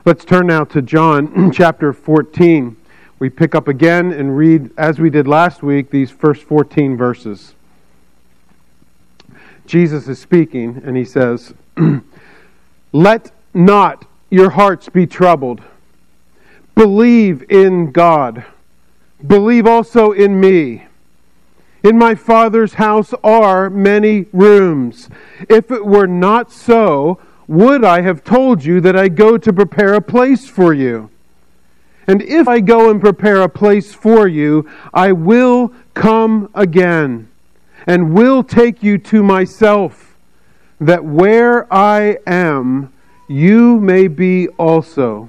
Let's turn now to John chapter 14. We pick up again and read, as we did last week, these first 14 verses. Jesus is speaking, and he says, "Let not your hearts be troubled. Believe in God. Believe also in me. In my Father's house are many rooms. If it were not so, would I have told you that I go to prepare a place for you? And if I go and prepare a place for you, I will come again and will take you to myself, that where I am, you may be also.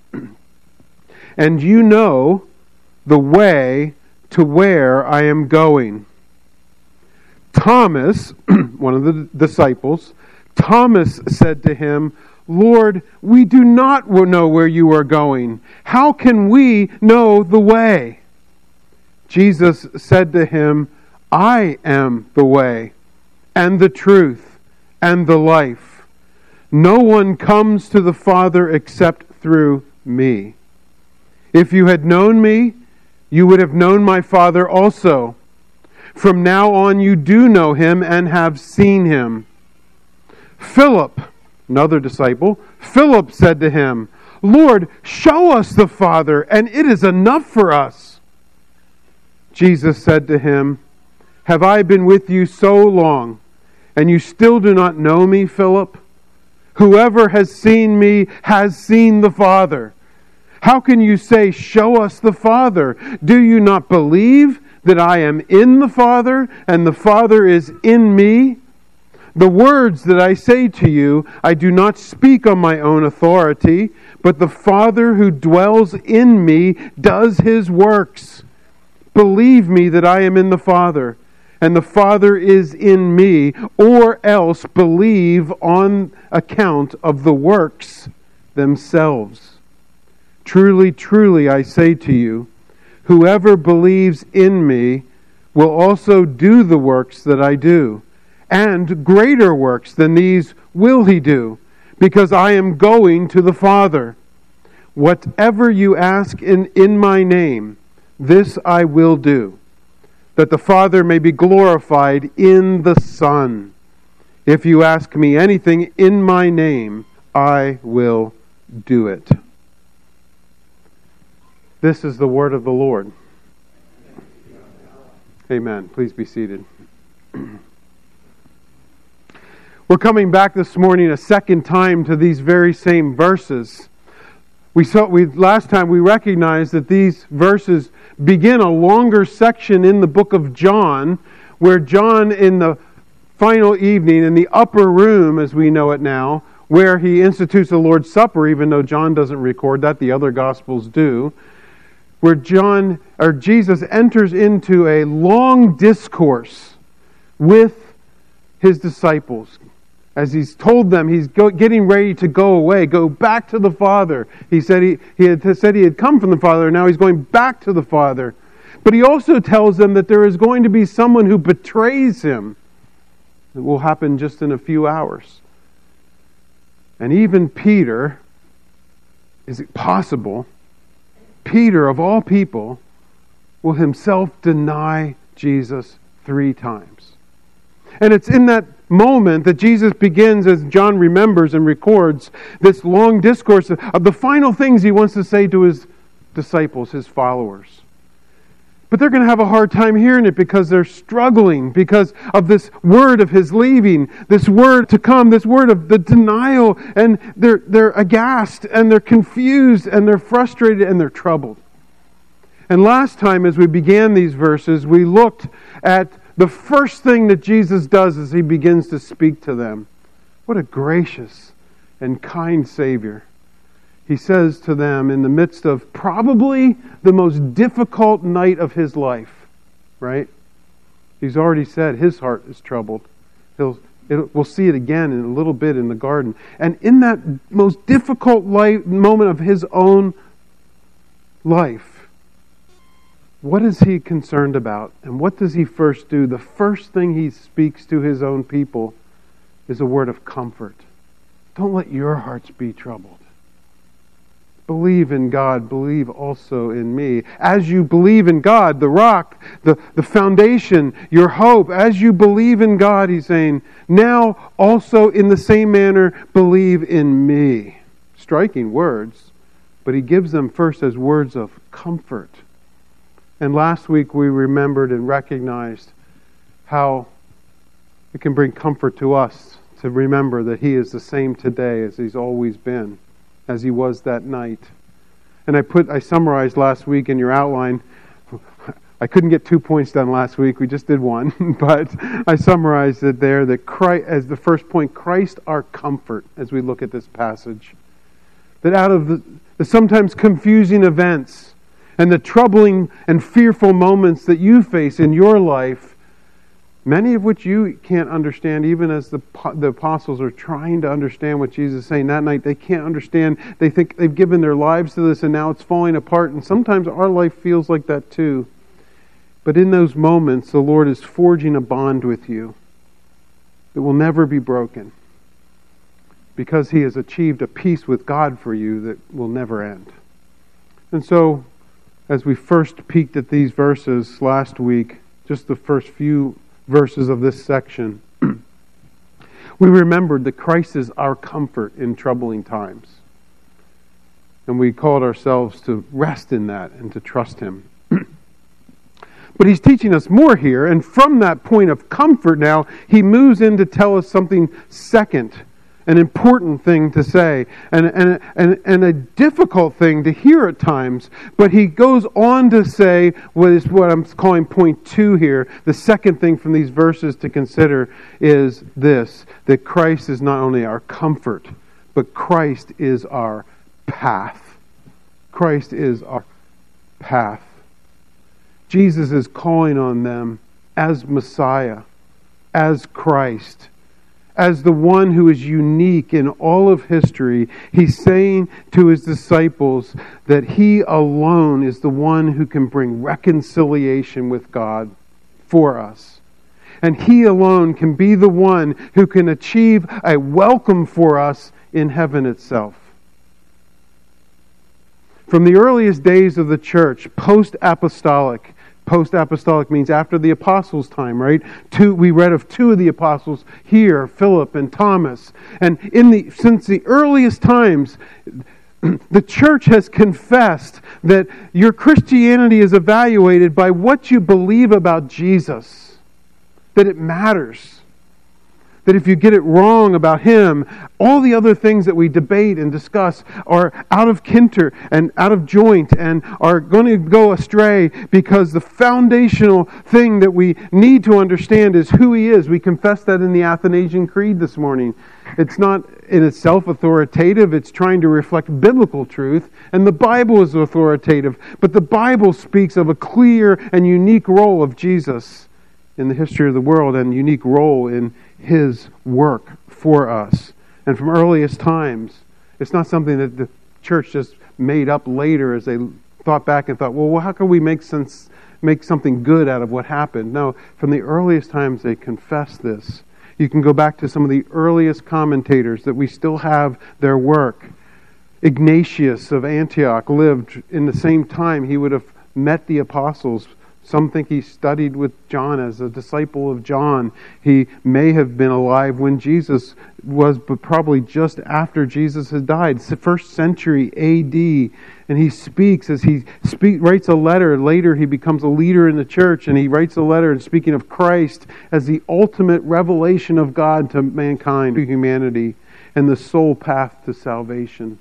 And you know the way to where I am going." Thomas, one of the disciples, Thomas said to him, "Lord, we do not know where you are going. How can we know the way?" Jesus said to him, "I am the way, and the truth, and the life. No one comes to the Father except through me. If you had known me, you would have known my Father also. From now on you do know him and have seen him." Philip, another disciple, Philip said to him, "Lord, show us the Father, and it is enough for us." Jesus said to him, "Have I been with you so long, and you still do not know me, Philip? Whoever has seen me has seen the Father. How can you say, 'Show us the Father'? Do you not believe that I am in the Father, and the Father is in me? The words that I say to you, I do not speak on my own authority, but the Father who dwells in me does his works. Believe me that I am in the Father, and the Father is in me, or else believe on account of the works themselves. Truly, truly, I say to you, whoever believes in me will also do the works that I do. And greater works than these will he do, because I am going to the Father. Whatever you ask in my name, this I will do, that the Father may be glorified in the Son. If you ask me anything in my name, I will do it." This is the word of the Lord. Amen. Please be seated. We're coming back this morning a second time to these very same verses. Last time we recognized that these verses begin a longer section in the book of John, where John, in the final evening, in the upper room as we know it now, where he institutes the Lord's Supper, even though John doesn't record that, the other Gospels do, where Jesus enters into a long discourse with his disciples. As he's told them he's getting ready to go away, go back to the Father. He said he had come from the Father, and now he's going back to the Father. But he also tells them that there is going to be someone who betrays him. It will happen just in a few hours. And even Peter, is it possible, Peter of all people, will himself deny Jesus 3 times. And it's in that moment that Jesus begins, as John remembers and records, this long discourse of the final things he wants to say to his disciples, his followers. But they're going to have a hard time hearing it because they're struggling because of this word of his leaving, this word to come, this word of the denial, and they're aghast and they're confused and they're frustrated and they're troubled. And last time as we began these verses, we looked at the first thing that Jesus does as he begins to speak to them. What a gracious and kind Savior. He says to them in the midst of probably the most difficult night of his life, right? He's already said his heart is troubled. We'll see it again in a little bit in the garden. And in that most difficult moment of his own life, what is he concerned about? And what does he first do? The first thing he speaks to his own people is a word of comfort. Don't let your hearts be troubled. Believe in God, believe also in me. As you believe in God, the rock, the foundation, your hope, as you believe in God, he's saying, now also in the same manner, believe in me. Striking words, but he gives them first as words of comfort. And last week we remembered and recognized how it can bring comfort to us to remember that he is the same today as he's always been, as he was that night. And I summarized last week in your outline. I couldn't get 2 points done last week. We just did one. But I summarized it there that Christ, as the first point, Christ our comfort as we look at this passage. That out of the sometimes confusing events and the troubling and fearful moments that you face in your life, many of which you can't understand, even as the apostles are trying to understand what Jesus is saying that night. They can't understand. They think they've given their lives to this and now it's falling apart. And sometimes our life feels like that too. But in those moments, the Lord is forging a bond with you that will never be broken, because he has achieved a peace with God for you that will never end. And so, as we first peeked at these verses last week, just the first few verses of this section, we remembered that Christ is our comfort in troubling times. And we called ourselves to rest in that and to trust him. But he's teaching us more here, and from that point of comfort now, he moves in to tell us something second, an important thing to say, and a difficult thing to hear at times. But he goes on to say what I'm calling point 2 here. The second thing from these verses to consider is this, that Christ is not only our comfort, but Christ is our path. Christ is our path. Jesus is calling on them as Messiah, as Christ, as the one who is unique in all of history. He's saying to his disciples that he alone is the one who can bring reconciliation with God for us. And he alone can be the one who can achieve a welcome for us in heaven itself. From the earliest days of the church, post-apostolic means after the apostles' time, right? We read of 2 of the apostles here, Philip and Thomas. And since the earliest times, the church has confessed that your Christianity is evaluated by what you believe about Jesus, that it matters. That if you get it wrong about him, all the other things that we debate and discuss are out of kilter and out of joint and are going to go astray, because the foundational thing that we need to understand is who he is. We confessed that in the Athanasian Creed this morning. It's not in itself authoritative. It's trying to reflect biblical truth. And the Bible is authoritative. But the Bible speaks of a clear and unique role of Jesus in the history of the world, and unique role in his work for us. And from earliest times, it's not something that the church just made up later as they thought back and thought, well, how can we make something good out of what happened? No, from the earliest times they confessed this. You can go back to some of the earliest commentators that we still have their work. Ignatius of Antioch lived in the same time he would have met the apostles. Some think he studied with John as a disciple of John. He may have been alive when Jesus was, but probably just after Jesus had died. It's the 1st century A.D. And he speaks as he writes a letter. Later he becomes a leader in the church, and he writes a letter and speaking of Christ as the ultimate revelation of God to mankind, to humanity, and the sole path to salvation.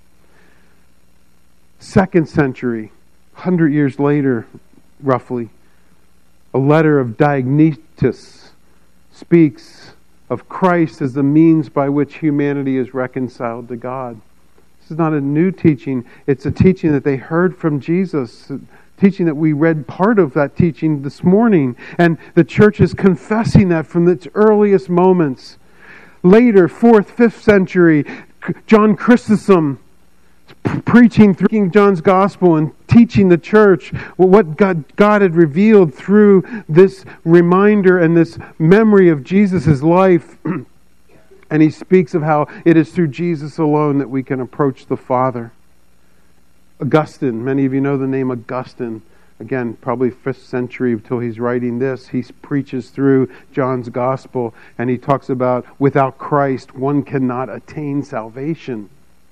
2nd century, 100 years later, roughly, a letter of Diognetus speaks of Christ as the means by which humanity is reconciled to God. This is not a new teaching. It's a teaching that they heard from Jesus, a teaching that we read part of that teaching this morning. And the church is confessing that from its earliest moments. Later, 4th, 5th century, John Chrysostom preaching through King John's Gospel and teaching the church what God had revealed through this reminder and this memory of Jesus' life. And he speaks of how it is through Jesus alone that we can approach the Father. Augustine, many of you know the name Augustine. Again, probably 5th century until he's writing this. He preaches through John's Gospel, and he talks about without Christ, one cannot attain salvation.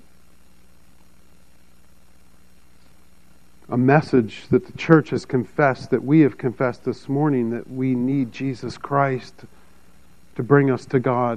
A message that the church has confessed, that we have confessed this morning, that we need Jesus Christ to bring us to God.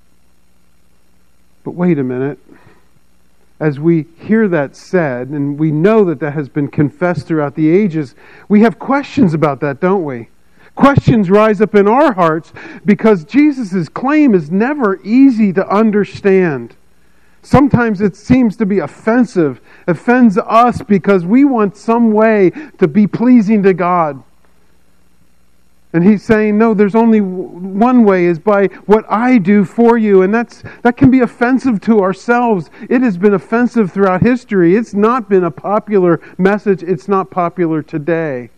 But wait a minute. As we hear that said, and we know that that has been confessed throughout the ages, we have questions about that, don't we? Questions rise up in our hearts because Jesus' claim is never easy to understand. Sometimes it seems to be offensive, offends us because we want some way to be pleasing to God. And he's saying, no, there's only one way, is by what I do for you. And that can be offensive to ourselves. It has been offensive throughout history. It's not been a popular message. It's not popular today.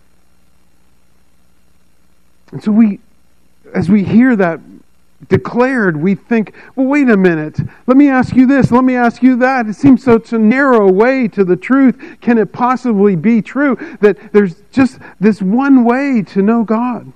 And so as we hear that declared, we think, well, wait a minute. Let me ask you this. Let me ask you that. It seems such a narrow way to the truth. Can it possibly be true that there's just this one way to know God?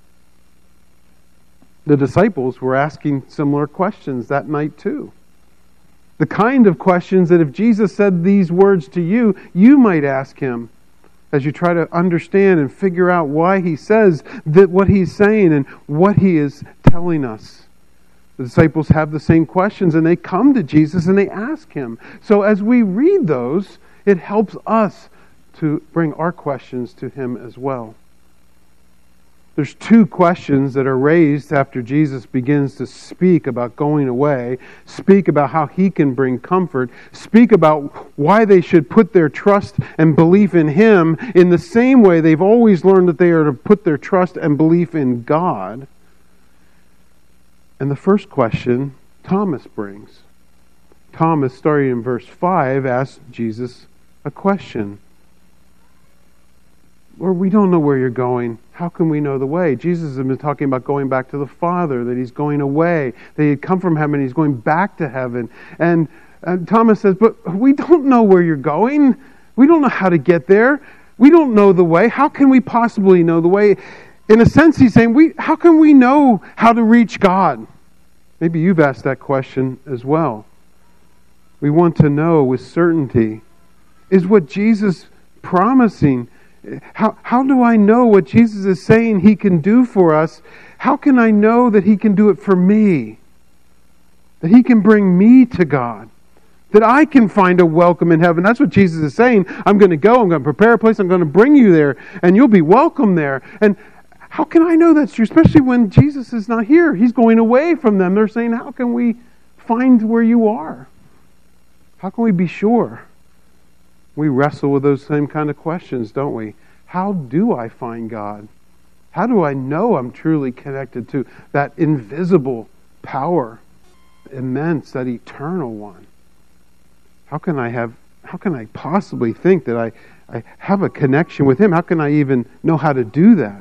The disciples were asking similar questions that night too. The kind of questions that if Jesus said these words to you, you might ask him as you try to understand and figure out why he says that what he's saying and what he is telling us. The disciples have the same questions and they come to Jesus and they ask him. So as we read those, it helps us to bring our questions to him as well. There's two questions that are raised after Jesus begins to speak about going away, speak about how he can bring comfort, speak about why they should put their trust and belief in him in the same way they've always learned that they are to put their trust and belief in God. And the first question Thomas brings. Thomas, starting in verse 5, asks Jesus a question. Lord, we don't know where you're going. How can we know the way? Jesus has been talking about going back to the Father, that he's going away, that he had come from heaven, he's going back to heaven. And Thomas says, but we don't know where you're going. We don't know how to get there. We don't know the way. How can we possibly know the way? In a sense, he's saying, how can we know how to reach God? Maybe you've asked that question as well. We want to know with certainty, is what Jesus promising? How do I know what Jesus is saying he can do for us? How can I know that he can do it for me? That he can bring me to God? That I can find a welcome in heaven? That's what Jesus is saying. I'm going to go, I'm going to prepare a place, I'm going to bring you there, and you'll be welcome there. And how can I know that's true? Especially when Jesus is not here. He's going away from them. They're saying, how can we find where you are? How can we be sure? We wrestle with those same kind of questions, don't we? How do I find God? How do I know I'm truly connected to that invisible power, immense, that eternal one? How can I possibly think that I have a connection with him? How can I even know how to do that?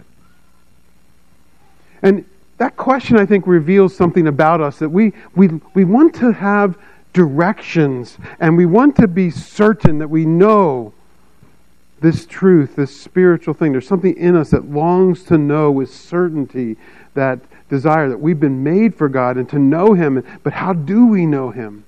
And that question, I think, reveals something about us, that we want to have directions, and we want to be certain that we know this truth, this spiritual thing. There's something in us that longs to know with certainty, that desire that we've been made for God and to know him. But how do we know him?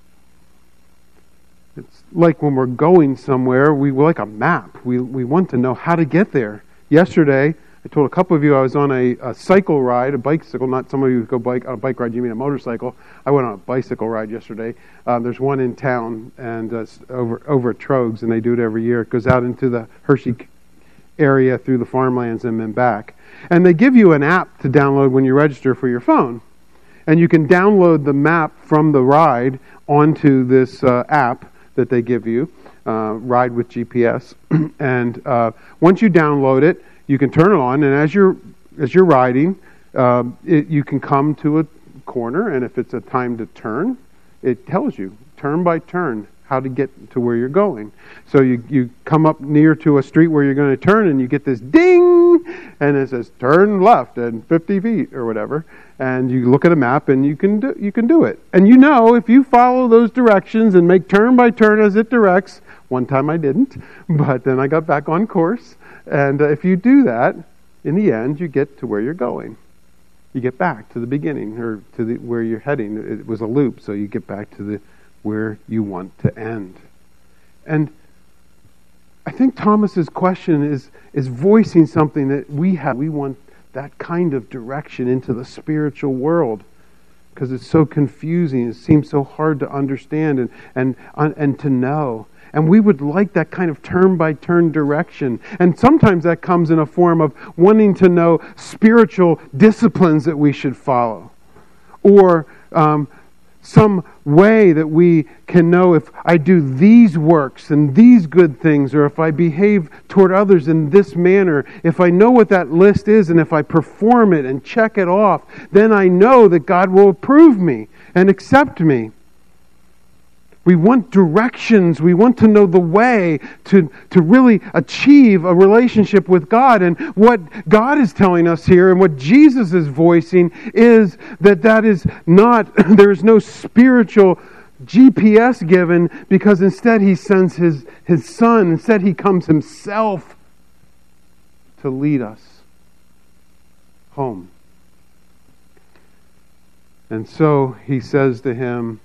It's like when we're going somewhere, we like a map. We want to know how to get there. Yesterday, I told a couple of you I was on a cycle ride, a bicycle, not some of you who go on a bike ride, you mean a motorcycle. I went on a bicycle ride yesterday. There's one in town and over at Trogs, and they do it every year. It goes out into the Hershey area through the farmlands and then back. And they give you an app to download when you register for your phone. And you can download the map from the ride onto this app that they give you, Ride with GPS. And once you download it, you can turn it on, and as you're riding, you can come to a corner, and if it's a time to turn, it tells you turn by turn how to get to where you're going. So you come up near to a street where you're going to turn, and you get this ding, and it says turn left and 50 feet or whatever, and you look at a map and you can do it. And you know, if you follow those directions and make turn by turn as it directs, one time I didn't, but then I got back on course, and if you do that, in the end, you get to where you're going. You get back to the beginning, or to where you're heading. It was a loop, so you get back to where you want to end. And I think Thomas's question is voicing something that we have. We want that kind of direction into the spiritual world because it's so confusing. It seems so hard to understand and to know. And we would like that kind of turn-by-turn direction. And sometimes that comes in a form of wanting to know spiritual disciplines that we should follow. Or some way that we can know if I do these works and these good things, or if I behave toward others in this manner, if I know what that list is and if I perform it and check it off, then I know that God will approve me and accept me. We want directions. We want to know the way to really achieve a relationship with God. And what God is telling us here and what Jesus is voicing is that is not, there is no spiritual GPS given, because instead He sends His Son. Instead He comes Himself to lead us home. And so He says to him,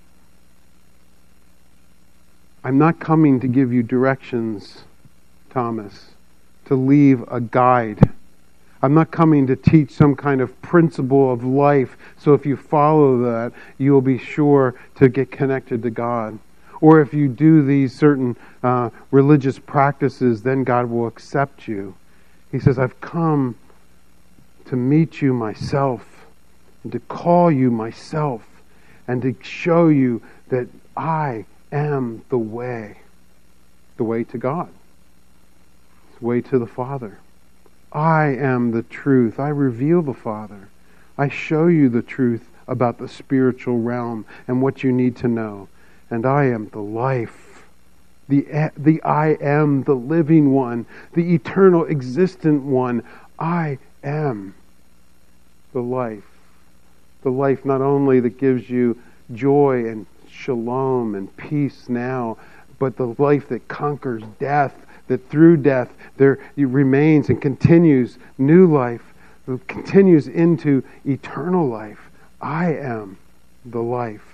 I'm not coming to give you directions, Thomas, to leave a guide. I'm not coming to teach some kind of principle of life, so if you follow that, you will be sure to get connected to God. Or if you do these certain religious practices, then God will accept you. He says, I've come to meet you myself, and to call you myself, and to show you that I am the way to God, the way to the Father. I am the truth. I reveal the Father. I show you the truth about the spiritual realm and what you need to know. And I am the life, the I am, the living one, the eternal existent one. I am the life not only that gives you joy and shalom and peace now, but the life that conquers death, that through death there remains and continues new life, continues into eternal life. I am the life.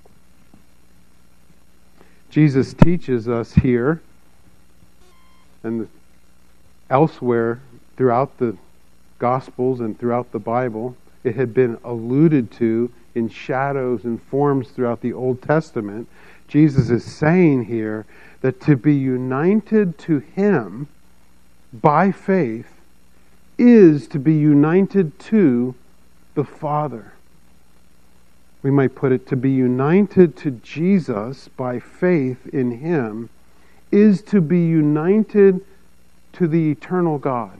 Jesus teaches us here and elsewhere throughout the Gospels and throughout the Bible. It had been alluded to in shadows and forms throughout the Old Testament. Jesus is saying here that to be united to Him by faith is to be united to the Father. We might put it, to be united to Jesus by faith in Him is to be united to the eternal God.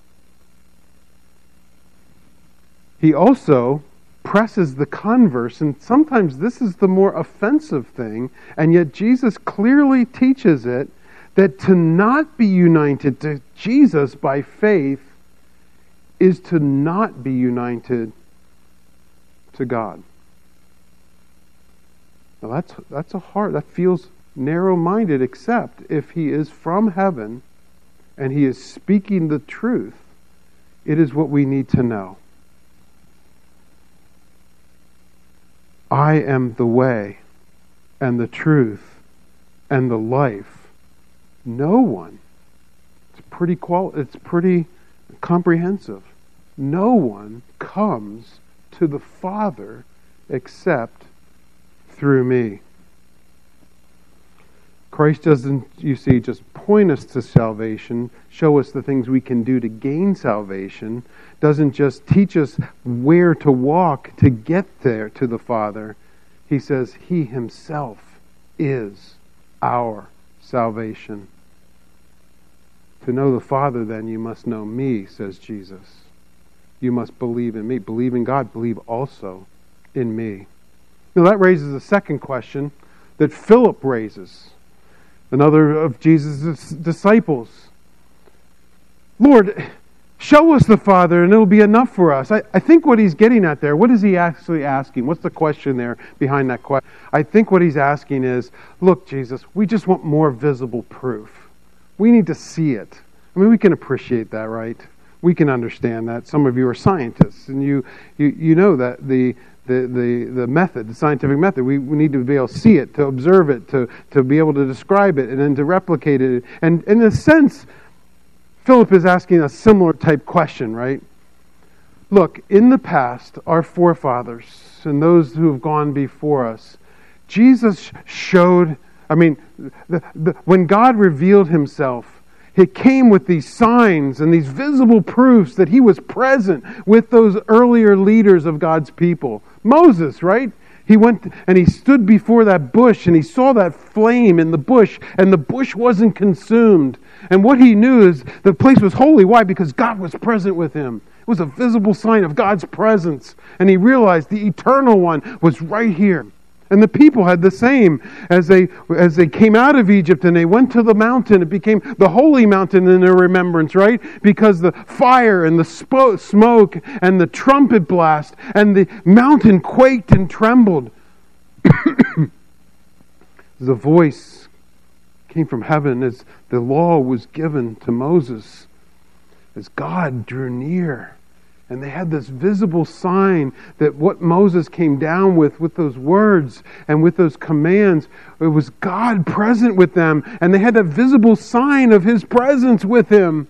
He also presses the converse, and sometimes this is the more offensive thing, and yet Jesus clearly teaches it, that to not be united to Jesus by faith is to not be united to God. Now that feels narrow-minded, except if He is from heaven and He is speaking the truth, it is what we need to know. I am the way and the truth and the life. No one. It's pretty comprehensive. No one comes to the Father except through me. Christ doesn't, you see, just point us to salvation, show us the things we can do to gain salvation, doesn't just teach us where to walk to get there to the Father. He says He Himself is our salvation. To know the Father, then, you must know me, says Jesus. You must believe in me. Believe in God. Believe also in me. Now that raises a second question that Philip raises, another of Jesus' disciples. Lord, Show us the Father and it'll be enough for us. I think what he's getting at there, what is he actually asking? What's the question there behind that question? I think what he's asking is, look, Jesus, we just want more visible proof. We need to see it. I mean, we can appreciate that, right? We can understand that. Some of you are scientists, and you know that the method, the scientific method, we need to be able to see it, to observe it, to be able to describe it, and then to replicate it. And in a sense, Philip is asking a similar type question, right? Look, in the past, our forefathers and those who have gone before us, Jesus showed, when God revealed himself, he came with these signs and these visible proofs that he was present with those earlier leaders of God's people. Moses, right? He went and he stood before that bush and he saw that flame in the bush and the bush wasn't consumed. And what he knew is the place was holy. Why? Because God was present with him. It was a visible sign of God's presence. And he realized the Eternal One was right here. And the people had the same as they came out of Egypt and they went to the mountain. It became the holy mountain in their remembrance, right? Because the fire and the smoke and the trumpet blast and the mountain quaked and trembled. The voice came from heaven as the law was given to Moses, as God drew near. And they had this visible sign that what Moses came down with those words and with those commands, it was God present with them. And they had a visible sign of his presence with him.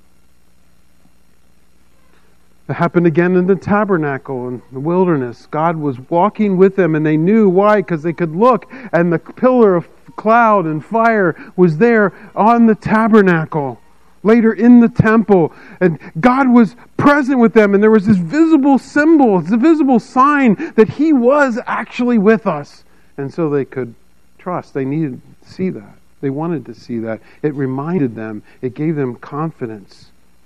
It happened again in the tabernacle in the wilderness. God was walking with them and they knew why, because they could look and the pillar of cloud and fire was there on the tabernacle. Later in the temple, and God was present with them, and there was this visible symbol, this visible sign that he was actually with us. And so they could trust. They needed to see that. They wanted to see that. It reminded them. It gave them confidence.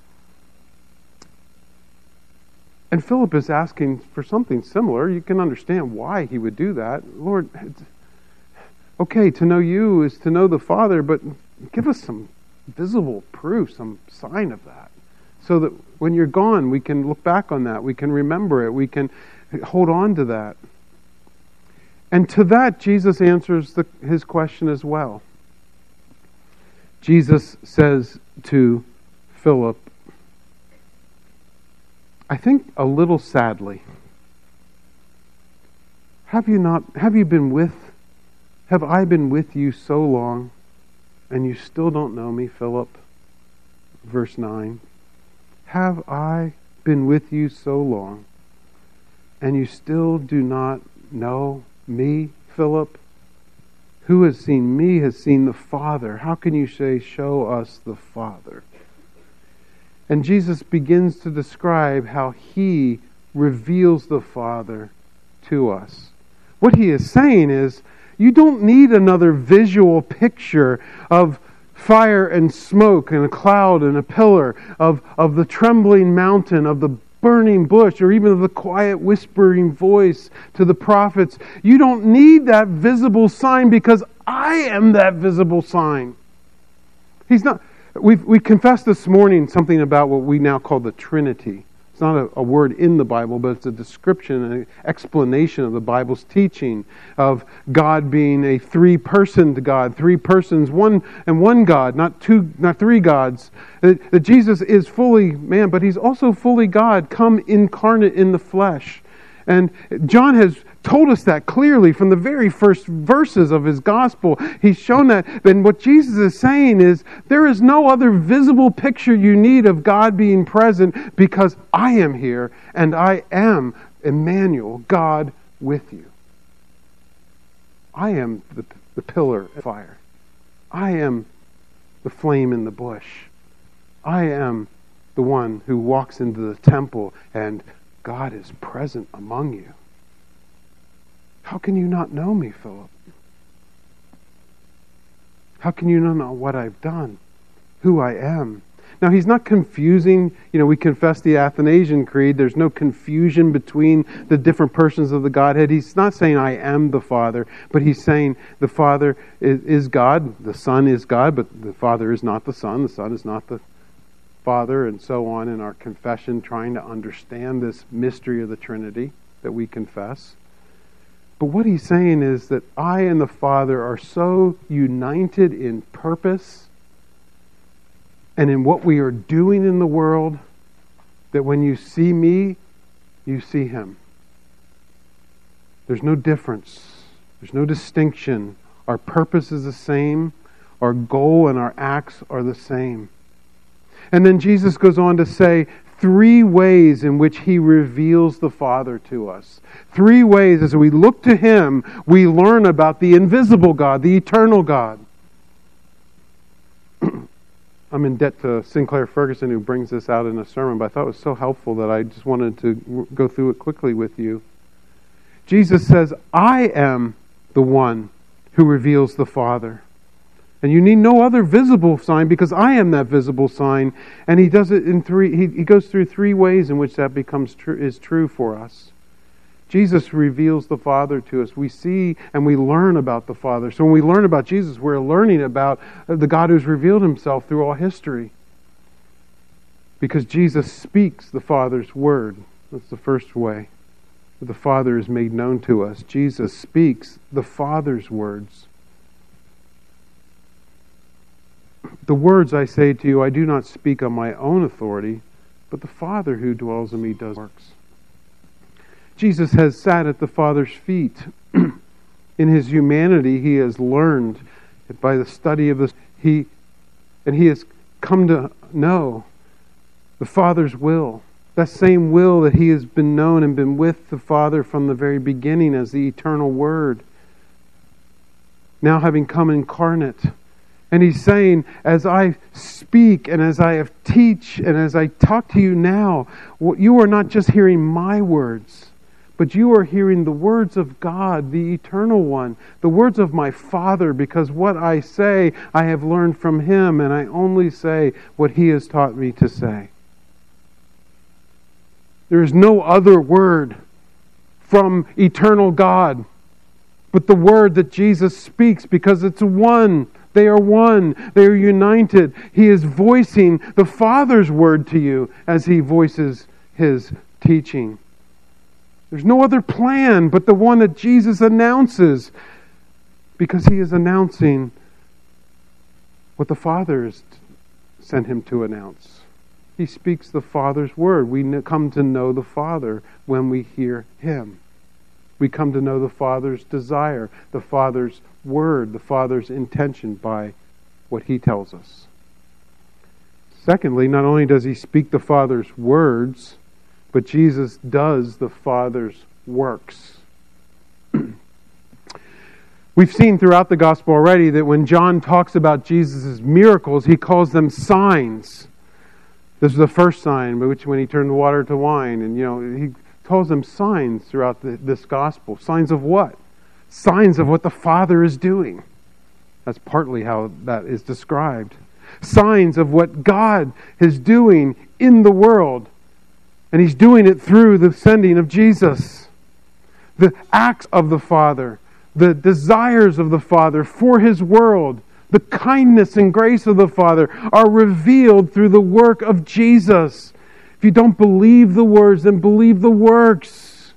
And Philip is asking for something similar. You can understand why he would do that. Lord, okay, to know you is to know the Father, but give us some visible proof, some sign of that, so that when you're gone, we can look back on that, we can remember it, we can hold on to that. And to that, Jesus answers his question as well. Jesus says to Philip, I think a little sadly, have I been with you so long, and you still don't know me, Philip? Verse 9. Have I been with you so long, and you still do not know me, Philip? Who has seen me has seen the Father. How can you say, show us the Father? And Jesus begins to describe how he reveals the Father to us. What he is saying is, you don't need another visual picture of fire and smoke and a cloud and a pillar, of the trembling mountain, of the burning bush, or even of the quiet whispering voice to the prophets. You don't need that visible sign because I am that visible sign. He's not. We confessed this morning something about what we now call the Trinity. It's not a word in the Bible, but it's a description, an explanation of the Bible's teaching of God being a three-personed God, three persons, one God, not three gods. That Jesus is fully man, but he's also fully God, come incarnate in the flesh. And John has told us that clearly from the very first verses of his gospel. He's shown that. And what Jesus is saying is, there is no other visible picture you need of God being present, because I am here and I am Emmanuel, God with you. I am the pillar of fire. I am the flame in the bush. I am the one who walks into the temple and God is present among you. How can you not know me, Philip? How can you not know what I've done? Who I am? Now, he's not confusing. We confess the Athanasian Creed. There's no confusion between the different persons of the Godhead. He's not saying I am the Father, but he's saying the Father is God, the Son is God, but the Father is not the Son is not the Father, and so on in our confession, trying to understand this mystery of the Trinity that we confess. But what he's saying is that I and the Father are so united in purpose and in what we are doing in the world that when you see me, you see him. There's no difference. There's no distinction. Our purpose is the same. Our goal and our acts are the same. And then Jesus goes on to say 3 ways in which he reveals the Father to us. 3 ways as we look to him, we learn about the invisible God, the eternal God. I'm in debt to Sinclair Ferguson, who brings this out in a sermon, but I thought it was so helpful that I just wanted to go through it quickly with you. Jesus says, I am the one who reveals the Father. And you need no other visible sign because I am that visible sign. And he does it in 3. He goes through 3 ways in which that becomes true for us. Jesus reveals the Father to us. We see and we learn about the Father. So when we learn about Jesus, we're learning about the God who's revealed himself through all history. Because Jesus speaks the Father's word. That's the first way that the Father is made known to us. Jesus speaks the Father's words. The words I say to you, I do not speak on my own authority, but the Father who dwells in me does works. Jesus has sat at the Father's feet. In his humanity, he has learned by the study of this. He has come to know the Father's will. That same will that he has been known and been with the Father from the very beginning as the eternal Word. Now having come incarnate. And he's saying, as I speak and as I teach and as I talk to you now, you are not just hearing my words, but you are hearing the words of God, the Eternal One, the words of my Father, because what I say, I have learned from him, and I only say what he has taught me to say. There is no other word from eternal God but the word that Jesus speaks, because it's one. They are one. They are united. He is voicing the Father's word to you as he voices his teaching. There's no other plan but the one that Jesus announces, because he is announcing what the Father has sent him to announce. He speaks the Father's word. We come to know the Father when we hear him. We come to know the Father's desire, the Father's word, the Father's intention by what he tells us. Secondly, not only does he speak the Father's words, but Jesus does the Father's works. We've seen throughout the gospel already that when John talks about Jesus' miracles, he calls them signs. This is the first sign, by which when he turned water to wine, and he calls them signs throughout this gospel. Signs of what? Signs of what the Father is doing. That's partly how that is described. Signs of what God is doing in the world. And he's doing it through the sending of Jesus. The acts of the Father, the desires of the Father for his world, the kindness and grace of the Father are revealed through the work of Jesus. If you don't believe the words, then believe the works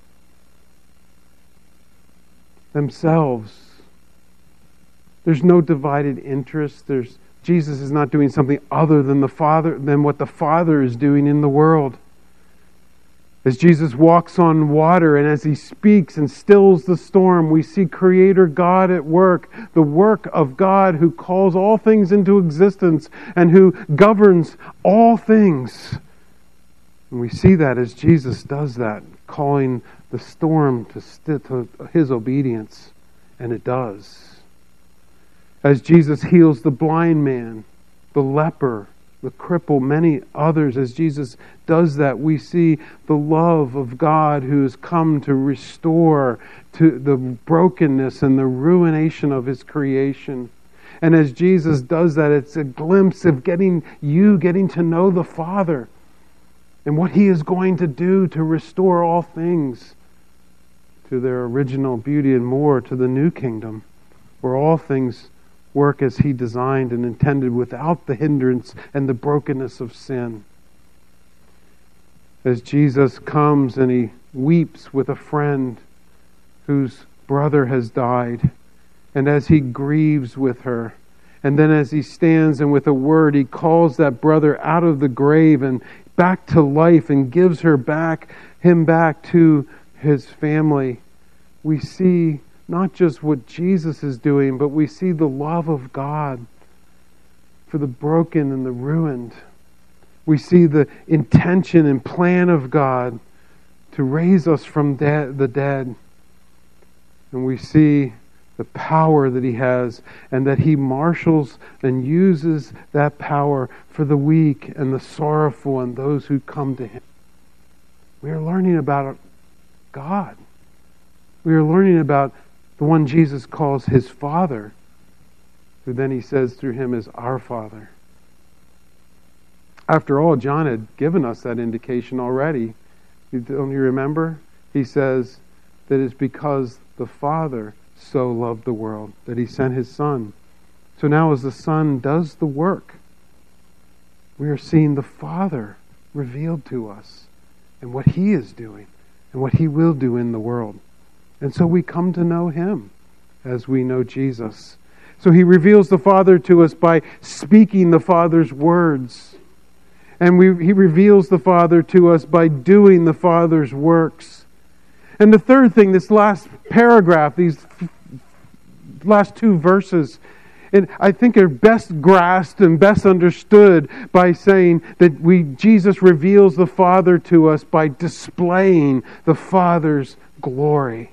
themselves. There's no divided interest. Jesus is not doing something other than what the Father is doing in the world. As Jesus walks on water and as he speaks and stills the storm, we see Creator God at work, the work of God who calls all things into existence and who governs all things. And we see that as Jesus does that, calling the storm to his obedience, and it does. As Jesus heals the blind man, the leper, the cripple, many others, as Jesus does that, we see the love of God who has come to restore to the brokenness and the ruination of his creation. And as Jesus does that, it's a glimpse of getting to know the Father and what he is going to do to restore all things to their original beauty and more to the new kingdom, where all things work as He designed and intended without the hindrance and the brokenness of sin. As Jesus comes and He weeps with a friend whose brother has died, and as He grieves with her, and then as He stands and with a word He calls that brother out of the grave and back to life and gives him back to his family, we see not just what Jesus is doing, but we see the love of God for the broken and the ruined. We see the intention and plan of God to raise us from the dead. And we see the power that He has, and that He marshals and uses that power for the weak and the sorrowful and those who come to Him. We are learning about God. We are learning about the one Jesus calls His Father, who then He says through Him is our Father. After all, John had given us that indication already. Don't you remember? He says that it's because the Father so loved the world that He sent His Son. So now as the Son does the work, we are seeing the Father revealed to us and what He is doing and what He will do in the world. And so we come to know Him as we know Jesus. So He reveals the Father to us by speaking the Father's words. And He reveals the Father to us by doing the Father's works. And the third thing, this last paragraph, these last two verses, and I think are best grasped and best understood by saying that Jesus reveals the Father to us by displaying the Father's glory.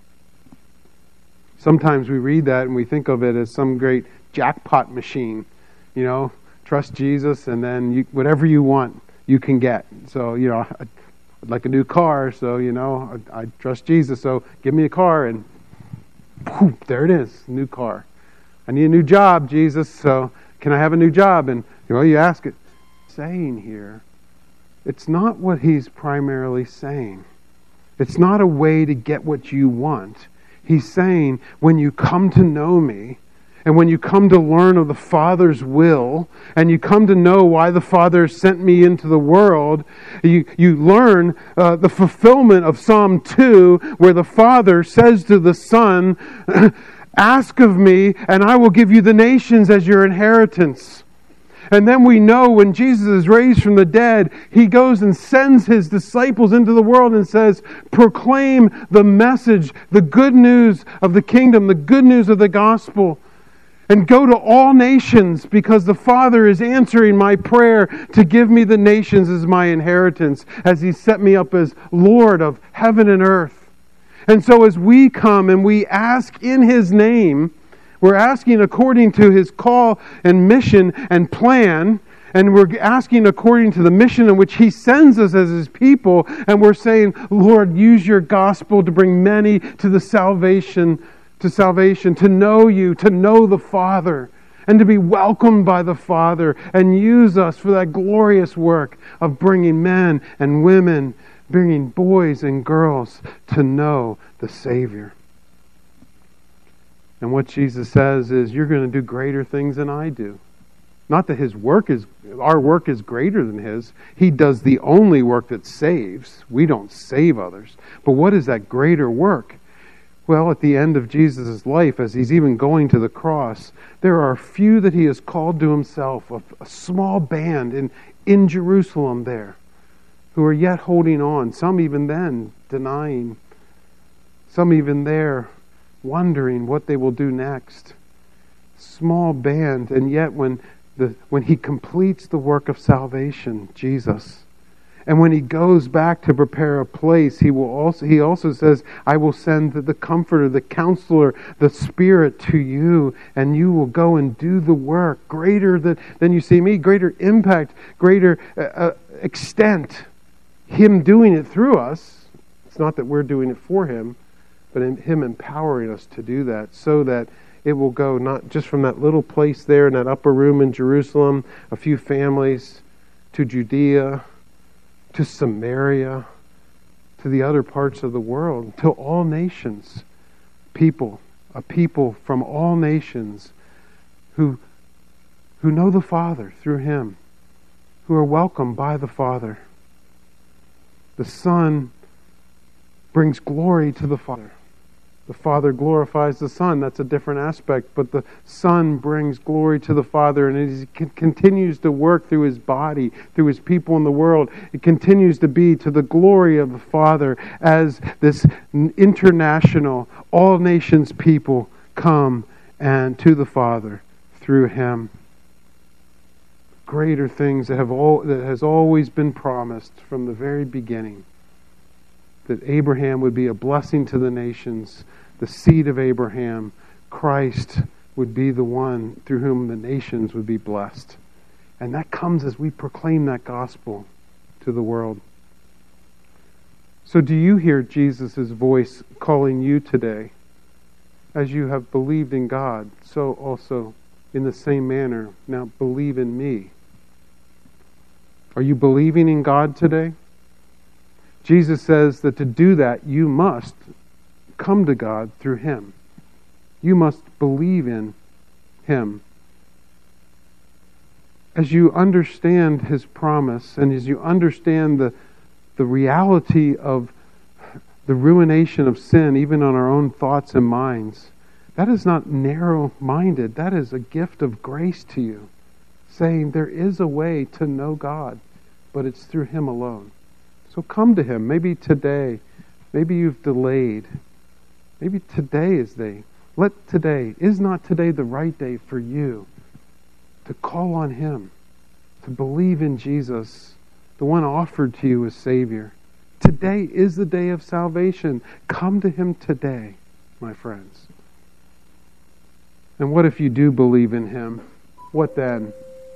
Sometimes we read that and we think of it as some great jackpot machine. You know, trust Jesus and then whatever you want, you can get. So, I'd like a new car, so, I trust Jesus, so give me a car, and whew, there it is, new car. I need a new job, Jesus, so can I have a new job? And, you ask it. Saying here, it's not what He's primarily saying. It's not a way to get what you want. He's saying, when you come to know Me, and when you come to learn of the Father's will, and you come to know why the Father sent Me into the world, you learn the fulfillment of Psalm 2, where the Father says to the Son, ask of Me, and I will give you the nations as your inheritance. And then we know when Jesus is raised from the dead, He goes and sends His disciples into the world and says, proclaim the message, the good news of the kingdom, the good news of the gospel. And go to all nations, because the Father is answering my prayer to give Me the nations as my inheritance, as He set Me up as Lord of heaven and earth. And so as we come and we ask in His name, we're asking according to His call and mission and plan, and we're asking according to the mission in which He sends us as His people, and we're saying, Lord, use Your gospel to bring many to salvation, to know You, to know the Father, and to be welcomed by the Father, and use us for that glorious work of bringing men and women, bringing boys and girls to know the Savior. And what Jesus says is, you're going to do greater things than I do. Not that our work is greater than His. He does the only work that saves. We don't save others. But what is that greater work? Well, at the end of Jesus' life, as He's even going to the cross, there are a few that He has called to Himself, a small band in Jerusalem there, who are yet holding on, some even then denying, some even there wondering what they will do next. Small band, and yet when He completes the work of salvation, Jesus, and when He goes back to prepare a place, He also says, I will send the Comforter, the Counselor, the Spirit to you, and you will go and do the work greater than you see Me, greater impact, greater extent. Him doing it through us. It's not that we're doing it for Him, but in Him empowering us to do that, so that it will go not just from that little place there in that upper room in Jerusalem, a few families, to Judea, to Samaria, to the other parts of the world, to all nations. A people from all nations who know the Father through Him, who are welcomed by the Father. The Son brings glory to the Father. The Father glorifies the Son. That's a different aspect. But the Son brings glory to the Father, and He continues to work through His body, through His people in the world. It continues to be to the glory of the Father as this international, all nations people come and to the Father through Him. Greater things that has always been promised from the very beginning. That Abraham would be a blessing to the nations, the seed of Abraham. Christ would be the one through whom the nations would be blessed. And that comes as we proclaim that gospel to the world. So do you hear Jesus' voice calling you today? As you have believed in God, so also in the same manner, now believe in me. Are you believing in God today? Jesus says that to do that, you must come to God through Him. You must believe in Him. As you understand His promise, and as you understand the reality of the ruination of sin, even on our own thoughts and minds, that is not narrow-minded. That is a gift of grace to you, saying there is a way to know God, but it's through Him alone. So come to Him. Maybe today, maybe you've delayed. Maybe today is is not today the right day for you to call on Him, to believe in Jesus, the one offered to you as Savior. Today is the day of salvation. Come to Him today, my friends. And what if you do believe in Him? What then?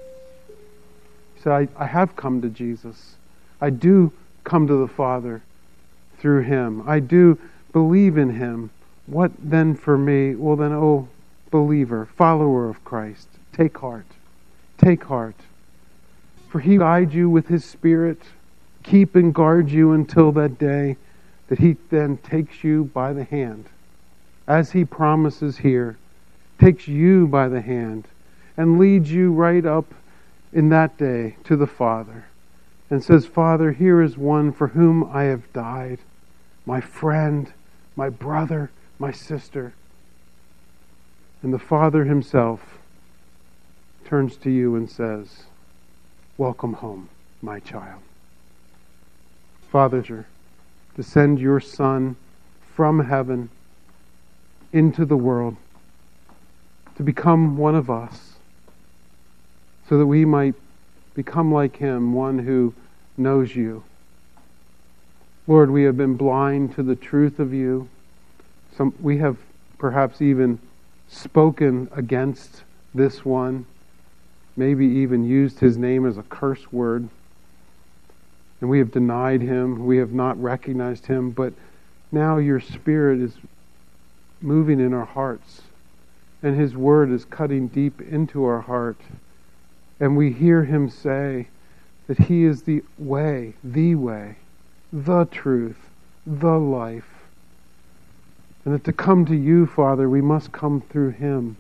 So I have come to Jesus. I do come to the Father through Him. I do believe in Him. What then for me? Well then, oh, believer, follower of Christ, take heart. Take heart. For He guides you with His Spirit, keep and guard you until that day that He then takes you by the hand, as He promises here, takes you by the hand and leads you right up in that day to the Father and says, Father, here is one for whom I have died, my friend, my brother, my sister. And the Father Himself turns to you and says, welcome home, my child. Father, to send your Son from heaven into the world to become one of us so that we might become like Him, one who knows you. Lord, we have been blind to the truth of you. We have perhaps even spoken against this one, maybe even used His name as a curse word. And we have denied Him. We have not recognized Him. But now your Spirit is moving in our hearts. And His Word is cutting deep into our heart. And we hear Him say that He is the way, the truth, the life. And that to come to you, Father, we must come through Him.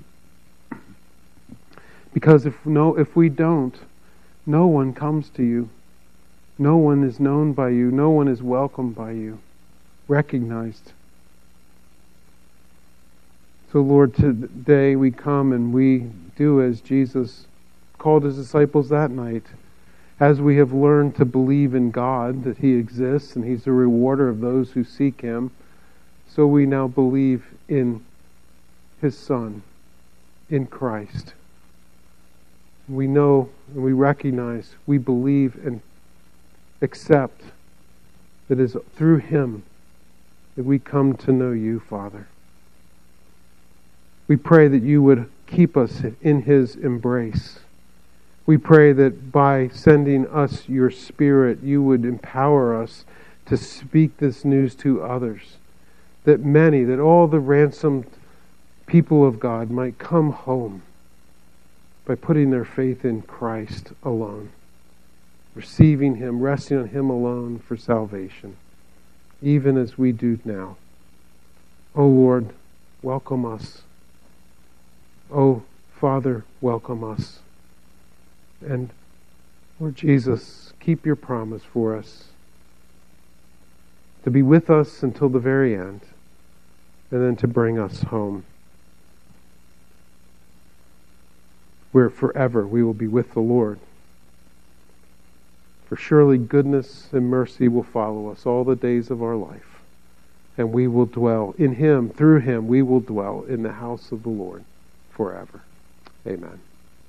Because if we don't, no one comes to you. No one is known by you. No one is welcomed by you, recognized. So Lord, today we come and we do as Jesus called His disciples that night. As we have learned to believe in God, that He exists and He's the rewarder of those who seek Him, so we now believe in His Son, in Christ. We know and we recognize, we believe and accept that it is through Him that we come to know you, Father. We pray that you would keep us in His embrace. We pray that by sending us your Spirit, you would empower us to speak this news to others. That all the ransomed people of God might come home by putting their faith in Christ alone, receiving Him, resting on Him alone for salvation, even as we do now. O Lord, welcome us. O Father, welcome us. And Lord Jesus, keep your promise for us to be with us until the very end, and then to bring us home, where forever we will be with the Lord. For surely goodness and mercy will follow us all the days of our life, and we will dwell in Him, through Him, we will dwell in the house of the Lord forever. Amen.